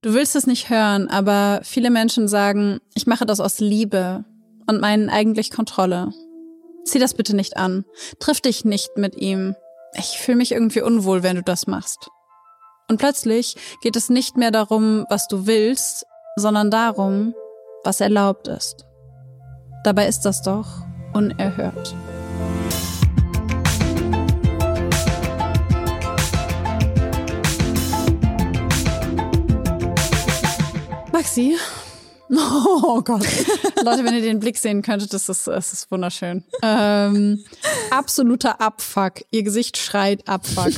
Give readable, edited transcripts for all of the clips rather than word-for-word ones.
Du willst es nicht hören, aber viele Menschen sagen, ich mache das aus Liebe und meinen eigentlich Kontrolle. Zieh das bitte nicht an. Triff dich nicht mit ihm. Ich fühle mich irgendwie unwohl, wenn du das machst. Und plötzlich geht es nicht mehr darum, was du willst, sondern darum, was erlaubt ist. Dabei ist das doch unerhört. Maxi. Oh Gott. Leute, wenn ihr den Blick sehen könntet, das ist wunderschön. Absoluter Abfuck. Ihr Gesicht schreit Abfuck.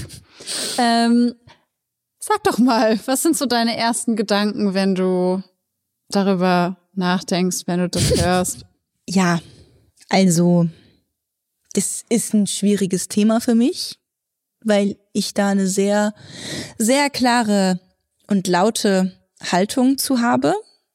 Sag doch mal, was sind so deine ersten Gedanken, wenn du darüber nachdenkst, wenn du das hörst? Ja, also, das ist ein schwieriges Thema für mich, weil ich da eine sehr, sehr klare und laute Haltung zu habe.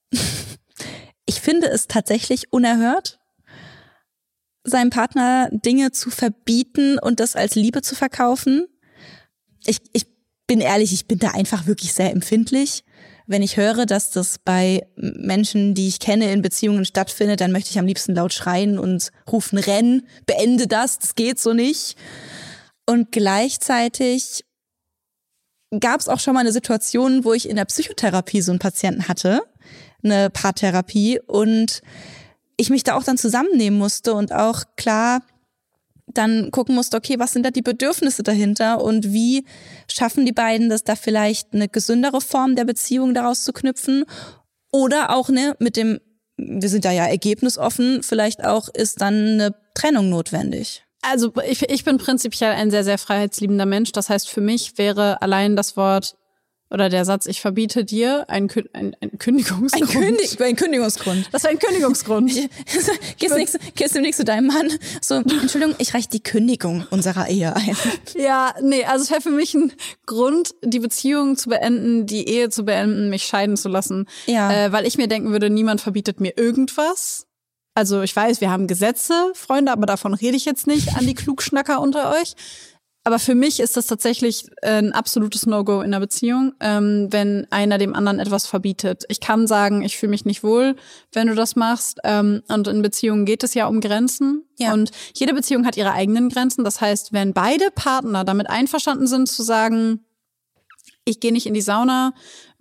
Ich finde es tatsächlich unerhört, seinem Partner Dinge zu verbieten und das als Liebe zu verkaufen. Ich bin ehrlich, ich bin da einfach wirklich sehr empfindlich. Wenn ich höre, dass das bei Menschen, die ich kenne, in Beziehungen stattfindet, dann möchte ich am liebsten laut schreien und rufen, renn, beende das geht so nicht. Und gleichzeitig gab es auch schon mal eine Situation, wo ich in der Psychotherapie so einen Patienten hatte, eine Paartherapie, und ich mich da auch dann zusammennehmen musste und auch klar dann gucken musste, okay, was sind da die Bedürfnisse dahinter und wie schaffen die beiden das, da vielleicht eine gesündere Form der Beziehung daraus zu knüpfen, oder auch mit dem, wir sind da ja ergebnisoffen, vielleicht auch ist dann eine Trennung notwendig. Also ich bin prinzipiell ein sehr, sehr freiheitsliebender Mensch. Das heißt, für mich wäre allein das Wort oder der Satz, ich verbiete dir, ein Kündigungsgrund. Ein Kündigungsgrund. Das wäre ein Kündigungsgrund. Gehst demnächst zu deinem Mann, so, Entschuldigung, ich reiche die Kündigung unserer Ehe ein. Ja, nee, also es wäre für mich ein Grund, die Beziehung zu beenden, die Ehe zu beenden, mich scheiden zu lassen. Ja. Weil ich mir denken würde, niemand verbietet mir irgendwas. Also ich weiß, wir haben Gesetze, Freunde, aber davon rede ich jetzt nicht an die Klugschnacker unter euch. Aber für mich ist das tatsächlich ein absolutes No-Go in einer Beziehung, wenn einer dem anderen etwas verbietet. Ich kann sagen, ich fühle mich nicht wohl, wenn du das machst. Und in Beziehungen geht es ja um Grenzen. Ja. Und jede Beziehung hat ihre eigenen Grenzen. Das heißt, wenn beide Partner damit einverstanden sind zu sagen, ich gehe nicht in die Sauna,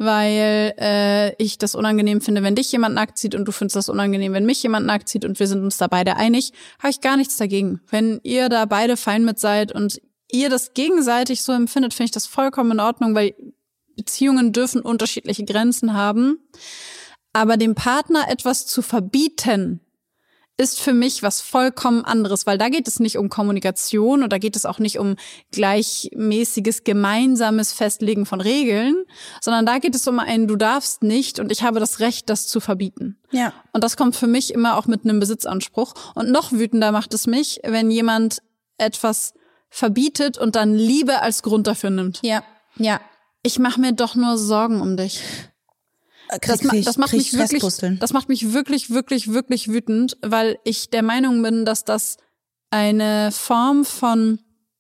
weil ich das unangenehm finde, wenn dich jemand nackt sieht, und du findest das unangenehm, wenn mich jemand nackt sieht, und wir sind uns da beide einig, habe ich gar nichts dagegen. Wenn ihr da beide fein mit seid und ihr das gegenseitig so empfindet, finde ich das vollkommen in Ordnung, weil Beziehungen dürfen unterschiedliche Grenzen haben. Aber dem Partner etwas zu verbieten, ist für mich was vollkommen anderes, weil da geht es nicht um Kommunikation und da geht es auch nicht um gleichmäßiges, gemeinsames Festlegen von Regeln, sondern da geht es um ein Du darfst nicht und ich habe das Recht, das zu verbieten. Ja. Und das kommt für mich immer auch mit einem Besitzanspruch. Und noch wütender macht es mich, wenn jemand etwas verbietet und dann Liebe als Grund dafür nimmt. Ja, ja. Ich mache mir doch nur Sorgen um dich. Das macht mich wirklich, wirklich, wirklich wütend, weil ich der Meinung bin, dass das eine Form von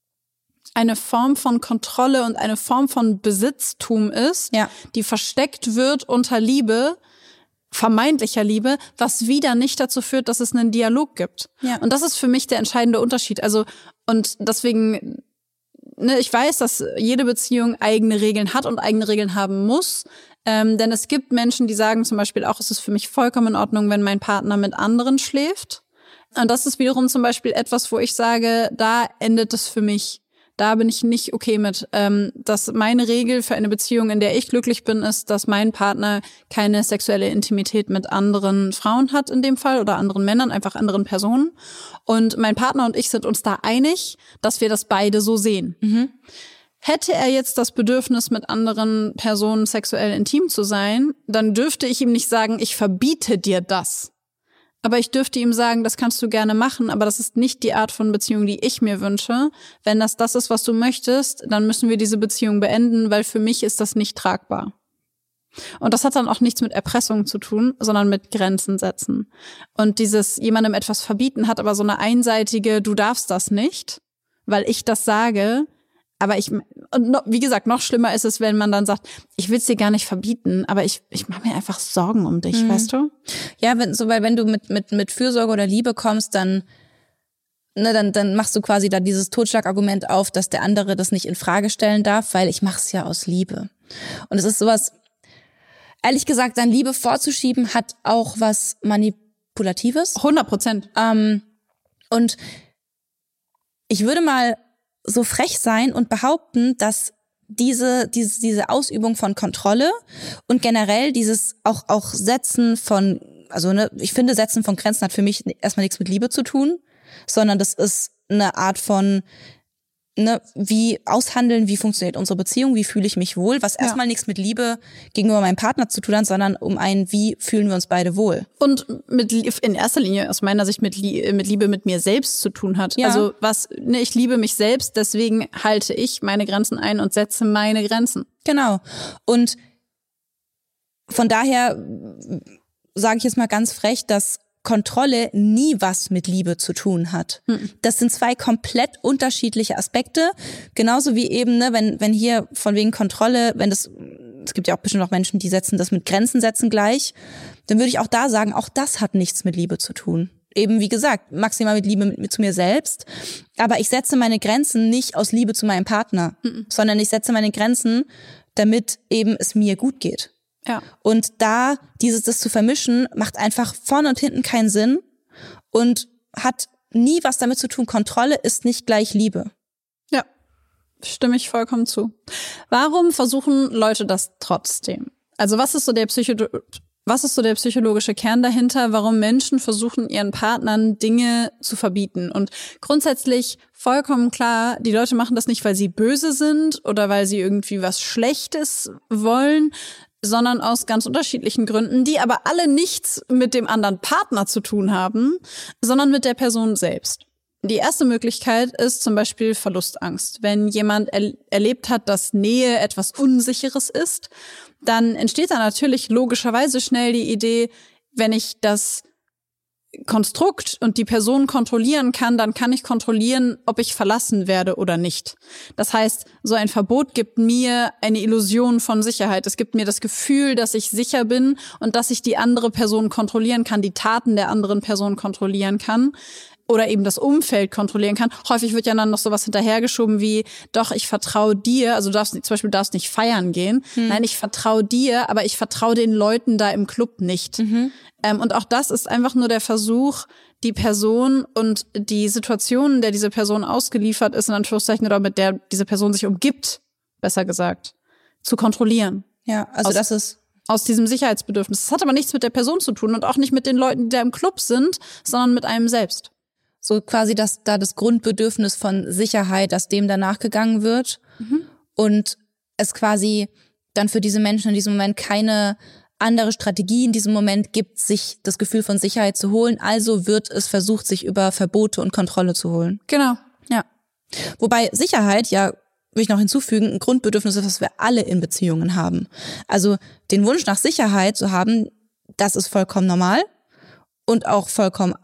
Kontrolle und eine Form von Besitztum ist, ja, die versteckt wird unter Liebe, vermeintlicher Liebe, was wieder nicht dazu führt, dass es einen Dialog gibt. Ja. Und das ist für mich der entscheidende Unterschied. Also, und deswegen, ich weiß, dass jede Beziehung eigene Regeln hat und eigene Regeln haben muss. Denn es gibt Menschen, die sagen zum Beispiel auch, es ist für mich vollkommen in Ordnung, wenn mein Partner mit anderen schläft. Und das ist wiederum zum Beispiel etwas, wo ich sage, da endet es für mich. Da bin ich nicht okay mit. Dass meine Regel für eine Beziehung, in der ich glücklich bin, ist, dass mein Partner keine sexuelle Intimität mit anderen Frauen hat in dem Fall oder anderen Männern, einfach anderen Personen. Und mein Partner und ich sind uns da einig, dass wir das beide so sehen. Mhm. Hätte er jetzt das Bedürfnis, mit anderen Personen sexuell intim zu sein, dann dürfte ich ihm nicht sagen, ich verbiete dir das. Aber ich dürfte ihm sagen, das kannst du gerne machen, aber das ist nicht die Art von Beziehung, die ich mir wünsche. Wenn das ist, was du möchtest, dann müssen wir diese Beziehung beenden, weil für mich ist das nicht tragbar. Und das hat dann auch nichts mit Erpressung zu tun, sondern mit Grenzen setzen. Und dieses jemandem etwas verbieten hat aber so eine einseitige, du darfst das nicht, weil ich das sage, Aber wie gesagt, noch schlimmer ist es, wenn man dann sagt, ich will es dir gar nicht verbieten, aber ich mache mir einfach Sorgen um dich, weißt du? Ja, weil wenn du mit Fürsorge oder Liebe kommst, dann machst du quasi da dieses Totschlagargument auf, dass der andere das nicht in Frage stellen darf, weil ich mach's ja aus Liebe. Und es ist sowas, ehrlich gesagt, dann Liebe vorzuschieben, hat auch was Manipulatives. 100%. Und ich würde mal so frech sein und behaupten, dass diese Ausübung von Kontrolle und generell dieses auch Setzen von, ich finde, Setzen von Grenzen hat für mich erstmal nichts mit Liebe zu tun, sondern das ist eine Art von, wie aushandeln, wie funktioniert unsere Beziehung, wie fühle ich mich wohl, was erstmal nichts mit Liebe gegenüber meinem Partner zu tun hat, sondern wie fühlen wir uns beide wohl. Und in erster Linie aus meiner Sicht mit Liebe mit mir selbst zu tun hat. Ja. Also ich liebe mich selbst, deswegen halte ich meine Grenzen ein und setze meine Grenzen. Genau. Und von daher sage ich jetzt mal ganz frech, dass Kontrolle nie was mit Liebe zu tun hat. Das sind zwei komplett unterschiedliche Aspekte. Genauso wie eben, wenn hier von wegen Kontrolle, es gibt ja auch bestimmt auch Menschen, die setzen das mit Grenzen setzen gleich, dann würde ich auch da sagen, auch das hat nichts mit Liebe zu tun. Eben, wie gesagt, maximal mit Liebe zu mir selbst. Aber ich setze meine Grenzen nicht aus Liebe zu meinem Partner, sondern ich setze meine Grenzen, damit eben es mir gut geht. Ja. Und das zu vermischen, macht einfach vorne und hinten keinen Sinn und hat nie was damit zu tun. Kontrolle ist nicht gleich Liebe. Ja, stimme ich vollkommen zu. Warum versuchen Leute das trotzdem? Also was ist so der psychologische Kern dahinter, warum Menschen versuchen, ihren Partnern Dinge zu verbieten? Und grundsätzlich vollkommen klar, die Leute machen das nicht, weil sie böse sind oder weil sie irgendwie was Schlechtes wollen, sondern aus ganz unterschiedlichen Gründen, die aber alle nichts mit dem anderen Partner zu tun haben, sondern mit der Person selbst. Die erste Möglichkeit ist zum Beispiel Verlustangst. Wenn jemand erlebt hat, dass Nähe etwas Unsicheres ist, dann entsteht da natürlich logischerweise schnell die Idee, wenn ich das Konstrukt und die Person kontrollieren kann, dann kann ich kontrollieren, ob ich verlassen werde oder nicht. Das heißt, so ein Verbot gibt mir eine Illusion von Sicherheit. Es gibt mir das Gefühl, dass ich sicher bin und dass ich die andere Person kontrollieren kann, die Taten der anderen Person kontrollieren kann oder eben das Umfeld kontrollieren kann. Häufig wird ja dann noch sowas hinterhergeschoben wie, doch, ich vertraue dir, also du darfst nicht feiern gehen. Nein, ich vertraue dir, aber ich vertraue den Leuten da im Club nicht. Und auch das ist einfach nur der Versuch, die Person und die Situation, in der diese Person ausgeliefert ist, in Anführungszeichen, oder mit der diese Person sich umgibt, besser gesagt, zu kontrollieren. Ja, also das ist aus diesem Sicherheitsbedürfnis. Das hat aber nichts mit der Person zu tun und auch nicht mit den Leuten, die da im Club sind, sondern mit einem selbst. So quasi das Grundbedürfnis von Sicherheit, dass dem danach gegangen wird und es quasi dann für diese Menschen in diesem Moment keine andere Strategie in diesem Moment gibt, sich das Gefühl von Sicherheit zu holen. Also wird es versucht, sich über Verbote und Kontrolle zu holen. Genau. Ja. Wobei Sicherheit, ja, will ich noch hinzufügen, ein Grundbedürfnis ist, was wir alle in Beziehungen haben. Also den Wunsch nach Sicherheit zu haben, das ist vollkommen normal und auch vollkommen,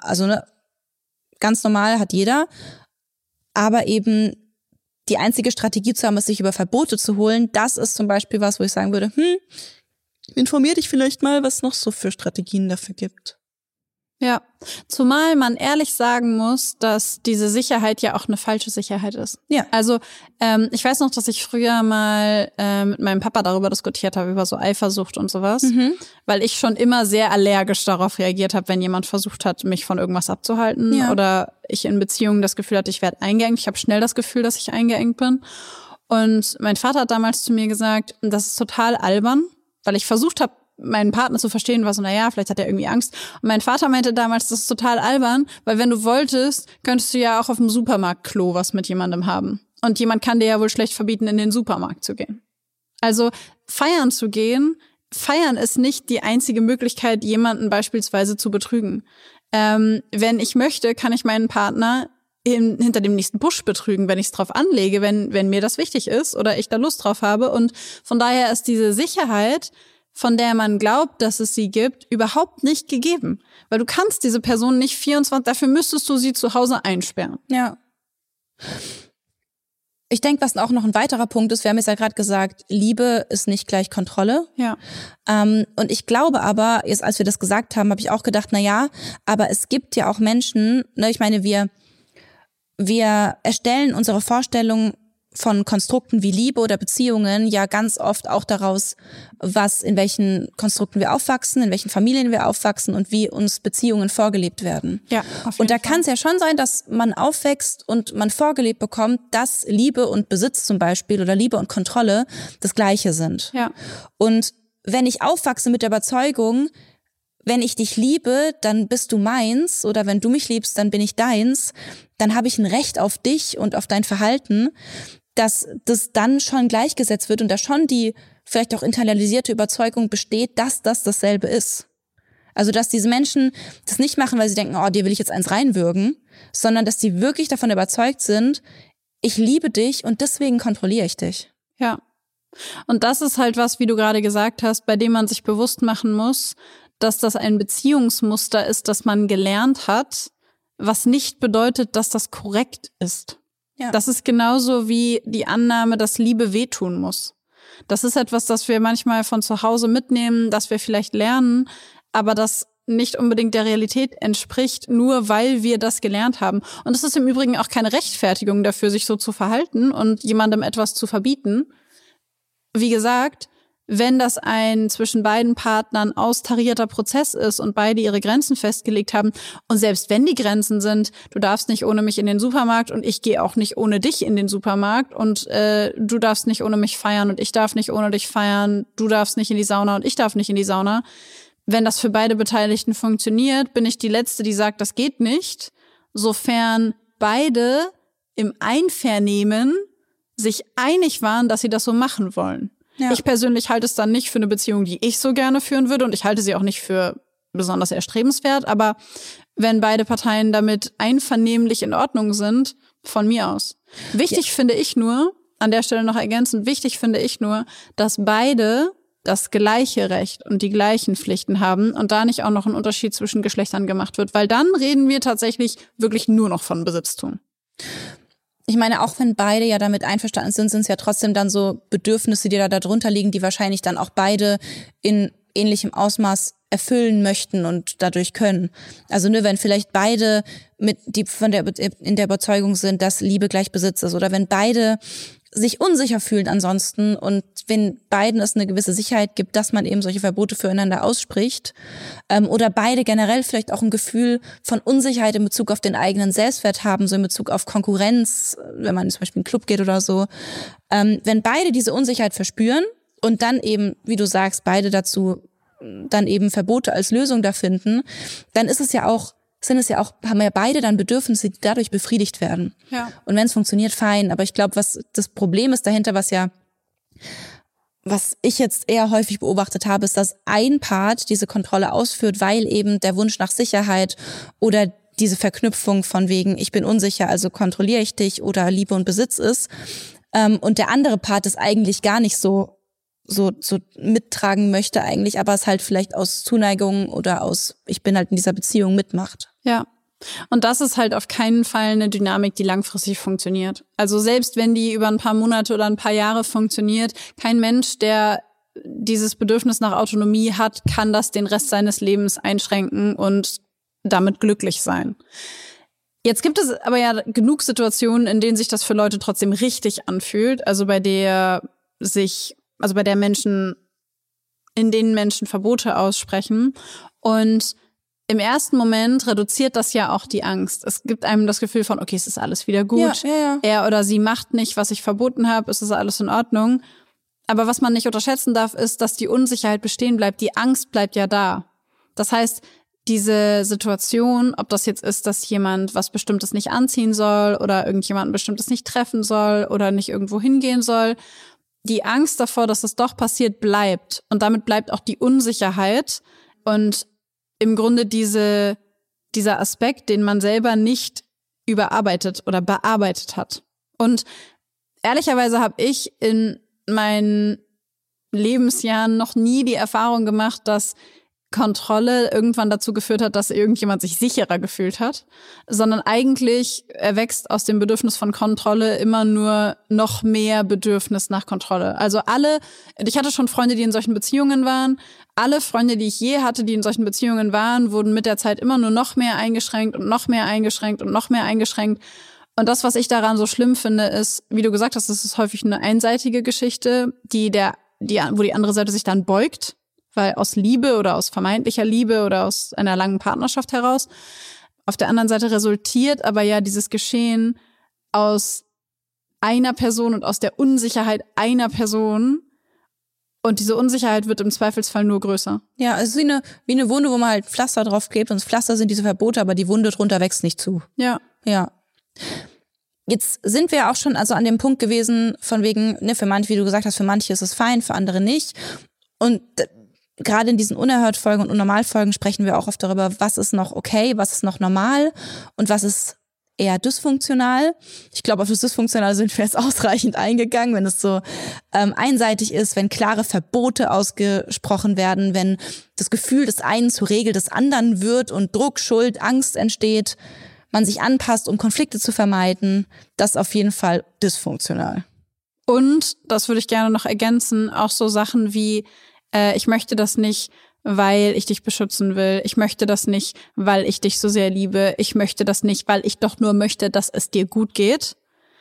ganz normal hat jeder, aber eben die einzige Strategie zu haben, ist sich über Verbote zu holen, das ist zum Beispiel was, wo ich sagen würde, informier dich vielleicht mal, was noch so für Strategien dafür gibt. Ja, zumal man ehrlich sagen muss, dass diese Sicherheit ja auch eine falsche Sicherheit ist. Ja. Also ich weiß noch, dass ich früher mal mit meinem Papa darüber diskutiert habe, über so Eifersucht und sowas, weil ich schon immer sehr allergisch darauf reagiert habe, wenn jemand versucht hat, mich von irgendwas abzuhalten oder ich in Beziehungen das Gefühl hatte, ich werde eingeengt. Ich habe schnell das Gefühl, dass ich eingeengt bin. Und mein Vater hat damals zu mir gesagt, das ist total albern, weil ich versucht habe, meinen Partner zu verstehen, war so, vielleicht hat er irgendwie Angst. Und mein Vater meinte damals, das ist total albern, weil wenn du wolltest, könntest du ja auch auf dem Supermarktklo was mit jemandem haben. Und jemand kann dir ja wohl schlecht verbieten, in den Supermarkt zu gehen. Also feiern zu gehen, feiern ist nicht die einzige Möglichkeit, jemanden beispielsweise zu betrügen. Wenn ich möchte, kann ich meinen Partner hinter dem nächsten Busch betrügen, wenn ich es drauf anlege, wenn mir das wichtig ist oder ich da Lust drauf habe. Und von daher ist diese Sicherheit, von der man glaubt, dass es sie gibt, überhaupt nicht gegeben. Weil du kannst diese Person nicht 24, dafür müsstest du sie zu Hause einsperren. Ja. Ich denke, was auch noch ein weiterer Punkt ist, wir haben jetzt ja gerade gesagt, Liebe ist nicht gleich Kontrolle. Ja. Und ich glaube aber, jetzt als wir das gesagt haben, habe ich auch gedacht, na ja, aber es gibt ja auch Menschen, ne, ich meine, wir erstellen unsere Vorstellung von Konstrukten wie Liebe oder Beziehungen ja ganz oft auch daraus, in welchen Konstrukten wir aufwachsen, in welchen Familien wir aufwachsen und wie uns Beziehungen vorgelebt werden. Ja, auf jeden und da Fall. kann es ja schon sein, dass man aufwächst und man vorgelebt bekommt, dass Liebe und Besitz zum Beispiel oder Liebe und Kontrolle das Gleiche sind. Ja. Und wenn ich aufwachse mit der Überzeugung, wenn ich dich liebe, dann bist du meins, oder wenn du mich liebst, dann bin ich deins, dann habe ich ein Recht auf dich und auf dein Verhalten, dass das dann schon gleichgesetzt wird und da schon die vielleicht auch internalisierte Überzeugung besteht, dass das dasselbe ist. Also dass diese Menschen das nicht machen, weil sie denken, oh, dir will ich jetzt eins reinwürgen, sondern dass die wirklich davon überzeugt sind, ich liebe dich und deswegen kontrolliere ich dich. Ja. Und das ist halt was, wie du gerade gesagt hast, bei dem man sich bewusst machen muss, dass das ein Beziehungsmuster ist, das man gelernt hat, was nicht bedeutet, dass das korrekt ist. Ja. Das ist genauso wie die Annahme, dass Liebe wehtun muss. Das ist etwas, das wir manchmal von zu Hause mitnehmen, das wir vielleicht lernen, aber das nicht unbedingt der Realität entspricht, nur weil wir das gelernt haben. Und es ist im Übrigen auch keine Rechtfertigung dafür, sich so zu verhalten und jemandem etwas zu verbieten. Wie gesagt, wenn das ein zwischen beiden Partnern austarierter Prozess ist und beide ihre Grenzen festgelegt haben, und selbst wenn die Grenzen sind, du darfst nicht ohne mich in den Supermarkt und ich gehe auch nicht ohne dich in den Supermarkt und du darfst nicht ohne mich feiern und ich darf nicht ohne dich feiern, du darfst nicht in die Sauna und ich darf nicht in die Sauna. Wenn das für beide Beteiligten funktioniert, bin ich die Letzte, die sagt, das geht nicht, sofern beide im Einvernehmen sich einig waren, dass sie das so machen wollen. Ja. Ich persönlich halte es dann nicht für eine Beziehung, die ich so gerne führen würde, und ich halte sie auch nicht für besonders erstrebenswert, aber wenn beide Parteien damit einvernehmlich in Ordnung sind, von mir aus. Wichtig finde ich nur, an der Stelle noch ergänzend, wichtig finde ich nur, dass beide das gleiche Recht und die gleichen Pflichten haben und da nicht auch noch ein Unterschied zwischen Geschlechtern gemacht wird, weil dann reden wir tatsächlich wirklich nur noch von Besitztum. Ich meine, auch wenn beide ja damit einverstanden sind, sind es ja trotzdem dann so Bedürfnisse, die da drunter liegen, die wahrscheinlich dann auch beide in ähnlichem Ausmaß erfüllen möchten und dadurch können. Also wenn vielleicht beide in der Überzeugung sind, dass Liebe gleich Besitz ist, oder wenn beide sich unsicher fühlen ansonsten und wenn beiden es eine gewisse Sicherheit gibt, dass man eben solche Verbote füreinander ausspricht, oder beide generell vielleicht auch ein Gefühl von Unsicherheit in Bezug auf den eigenen Selbstwert haben, so in Bezug auf Konkurrenz, wenn man zum Beispiel in einen Club geht oder so. Wenn beide diese Unsicherheit verspüren und dann eben, wie du sagst, beide dazu dann eben Verbote als Lösung da finden, dann haben ja beide dann Bedürfnisse, die dadurch befriedigt werden. Ja. Und wenn es funktioniert, fein. Aber ich glaube, was das Problem ist dahinter, was ich jetzt eher häufig beobachtet habe, ist, dass ein Part diese Kontrolle ausführt, weil eben der Wunsch nach Sicherheit oder diese Verknüpfung von wegen, ich bin unsicher, also kontrolliere ich dich, oder Liebe und Besitz ist. Und der andere Part ist eigentlich gar nicht so mittragen möchte eigentlich, aber es halt vielleicht aus Zuneigung oder ich bin halt in dieser Beziehung mitmacht. Ja. Und das ist halt auf keinen Fall eine Dynamik, die langfristig funktioniert. Also selbst wenn die über ein paar Monate oder ein paar Jahre funktioniert, kein Mensch, der dieses Bedürfnis nach Autonomie hat, kann das den Rest seines Lebens einschränken und damit glücklich sein. Jetzt gibt es aber ja genug Situationen, in denen sich das für Leute trotzdem richtig anfühlt, in denen Menschen Verbote aussprechen. Und im ersten Moment reduziert das ja auch die Angst. Es gibt einem das Gefühl von, okay, es ist alles wieder gut. Ja. Er oder sie macht nicht, was ich verboten habe, es ist alles in Ordnung. Aber was man nicht unterschätzen darf, ist, dass die Unsicherheit bestehen bleibt. Die Angst bleibt ja da. Das heißt, diese Situation, ob das jetzt ist, dass jemand was Bestimmtes nicht anziehen soll oder irgendjemanden Bestimmtes nicht treffen soll oder nicht irgendwo hingehen soll, die Angst davor, dass es doch passiert, bleibt. Und damit bleibt auch die Unsicherheit und im Grunde dieser Aspekt, den man selber nicht überarbeitet oder bearbeitet hat. Und ehrlicherweise habe ich in meinen Lebensjahren noch nie die Erfahrung gemacht, dass Kontrolle irgendwann dazu geführt hat, dass irgendjemand sich sicherer gefühlt hat, sondern eigentlich erwächst aus dem Bedürfnis von Kontrolle immer nur noch mehr Bedürfnis nach Kontrolle. Also ich hatte schon Freunde, die in solchen Beziehungen waren. Alle Freunde, die ich je hatte, die in solchen Beziehungen waren, wurden mit der Zeit immer nur noch mehr eingeschränkt und noch mehr eingeschränkt und noch mehr eingeschränkt. Und das, was ich daran so schlimm finde, ist, wie du gesagt hast, das ist häufig eine einseitige Geschichte, wo die andere Seite sich dann beugt, weil aus Liebe oder aus vermeintlicher Liebe oder aus einer langen Partnerschaft heraus. Auf der anderen Seite resultiert aber ja dieses Geschehen aus einer Person und aus der Unsicherheit einer Person. Und diese Unsicherheit wird im Zweifelsfall nur größer. Ja, es ist wie eine Wunde, wo man halt Pflaster drauf klebt. Und das Pflaster sind diese Verbote, aber die Wunde drunter wächst nicht zu. Ja. Ja. Jetzt sind wir auch schon also an dem Punkt gewesen, von wegen, ne, für manche, wie du gesagt hast, für manche ist es fein, für andere nicht. Und gerade in diesen Unerhört-Folgen und Unnormal-Folgen sprechen wir auch oft darüber, was ist noch okay, was ist noch normal und was ist eher dysfunktional. Ich glaube, auf das Dysfunktionale sind wir jetzt ausreichend eingegangen, wenn es so einseitig ist, wenn klare Verbote ausgesprochen werden, wenn das Gefühl des einen zur Regel des anderen wird und Druck, Schuld, Angst entsteht, man sich anpasst, um Konflikte zu vermeiden. Das ist auf jeden Fall dysfunktional. Und, das würde ich gerne noch ergänzen, auch so Sachen wie, ich möchte das nicht, weil ich dich beschützen will. Ich möchte das nicht, weil ich dich so sehr liebe. Ich möchte das nicht, weil ich doch nur möchte, dass es dir gut geht.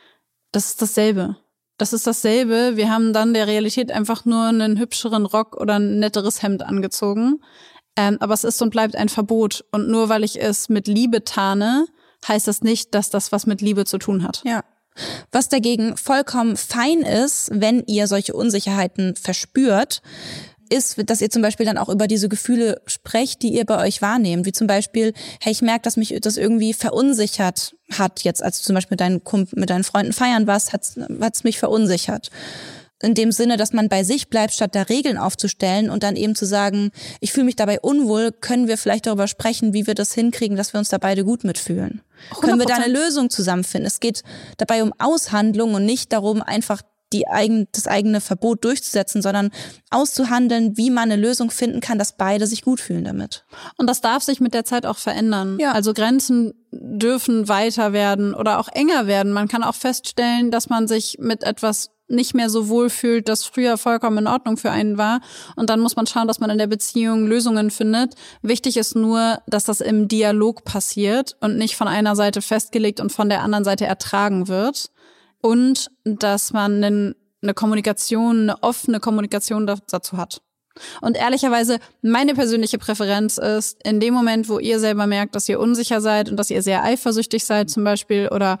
Das ist dasselbe. Das ist dasselbe. Wir haben dann der Realität einfach nur einen hübscheren Rock oder ein netteres Hemd angezogen. Aber es ist und bleibt ein Verbot. Und nur weil ich es mit Liebe tarne, heißt das nicht, dass das was mit Liebe zu tun hat. Ja. Was dagegen vollkommen fein ist, wenn ihr solche Unsicherheiten verspürt, ist, dass ihr zum Beispiel dann auch über diese Gefühle sprecht, die ihr bei euch wahrnehmt. Wie zum Beispiel, hey, ich merke, dass mich das irgendwie verunsichert hat jetzt, als du zum Beispiel mit deinen Freunden feiern warst, hat's mich verunsichert. In dem Sinne, dass man bei sich bleibt, statt da Regeln aufzustellen und dann eben zu sagen, ich fühle mich dabei unwohl, können wir vielleicht darüber sprechen, wie wir das hinkriegen, dass wir uns da beide gut mitfühlen. 100%. Können wir da eine Lösung zusammenfinden? Es geht dabei um Aushandlung und nicht darum, einfach das eigene Verbot durchzusetzen, sondern auszuhandeln, wie man eine Lösung finden kann, dass beide sich gut fühlen damit. Und das darf sich mit der Zeit auch verändern. Ja. Also Grenzen dürfen weiter werden oder auch enger werden. Man kann auch feststellen, dass man sich mit etwas nicht mehr so wohl fühlt, das früher vollkommen in Ordnung für einen war. Und dann muss man schauen, dass man in der Beziehung Lösungen findet. Wichtig ist nur, dass das im Dialog passiert und nicht von einer Seite festgelegt und von der anderen Seite ertragen wird. Und dass man eine Kommunikation, eine offene Kommunikation dazu hat. Und ehrlicherweise, meine persönliche Präferenz ist, in dem Moment, wo ihr selber merkt, dass ihr unsicher seid und dass ihr sehr eifersüchtig seid zum Beispiel oder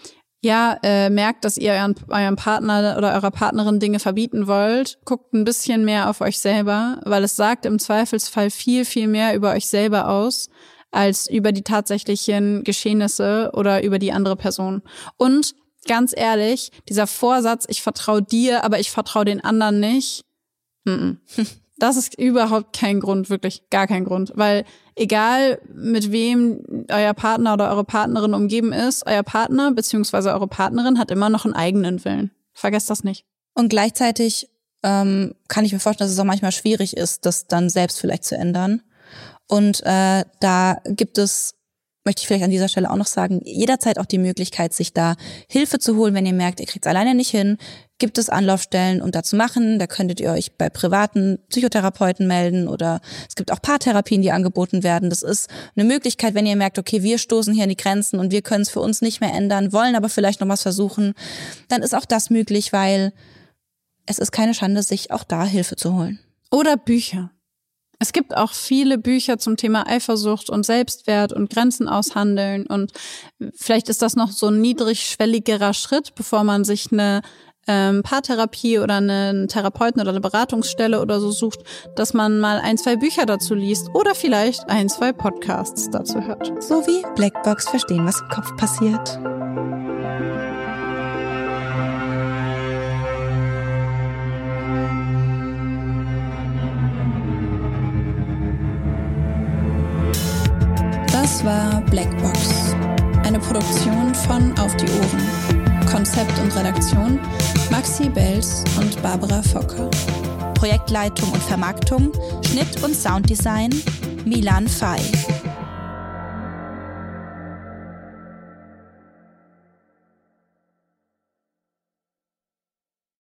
merkt, dass ihr eurem Partner oder eurer Partnerin Dinge verbieten wollt, guckt ein bisschen mehr auf euch selber, weil es sagt im Zweifelsfall viel, viel mehr über euch selber aus, als über die tatsächlichen Geschehnisse oder über die andere Person. Und ganz ehrlich, dieser Vorsatz, ich vertraue dir, aber ich vertraue den anderen nicht, das ist überhaupt kein Grund, wirklich gar kein Grund. Weil egal, mit wem euer Partner oder eure Partnerin umgeben ist, euer Partner bzw. eure Partnerin hat immer noch einen eigenen Willen. Vergesst das nicht. Und gleichzeitig kann ich mir vorstellen, dass es auch manchmal schwierig ist, das dann selbst vielleicht zu ändern. Und da gibt es, möchte ich vielleicht an dieser Stelle auch noch sagen, jederzeit auch die Möglichkeit, sich da Hilfe zu holen, wenn ihr merkt, ihr kriegt es alleine nicht hin, gibt es Anlaufstellen, um da zu machen. Da könntet ihr euch bei privaten Psychotherapeuten melden oder es gibt auch Paartherapien, die angeboten werden. Das ist eine Möglichkeit, wenn ihr merkt, okay, wir stoßen hier an die Grenzen und wir können es für uns nicht mehr ändern, wollen aber vielleicht noch was versuchen, dann ist auch das möglich, weil es ist keine Schande, sich auch da Hilfe zu holen. Oder Bücher. Es gibt auch viele Bücher zum Thema Eifersucht und Selbstwert und Grenzen aushandeln und vielleicht ist das noch so ein niedrigschwelligerer Schritt, bevor man sich eine Paartherapie oder einen Therapeuten oder eine Beratungsstelle oder so sucht, dass man mal 1, 2 Bücher dazu liest oder vielleicht 1, 2 Podcasts dazu hört. So wie Blackbox verstehen, was im Kopf passiert. Das war Blackbox, eine Produktion von Auf die Ohren. Konzept und Redaktion Maxi Belz und Barbara Focker. Projektleitung und Vermarktung, Schnitt und Sounddesign Milan Fay.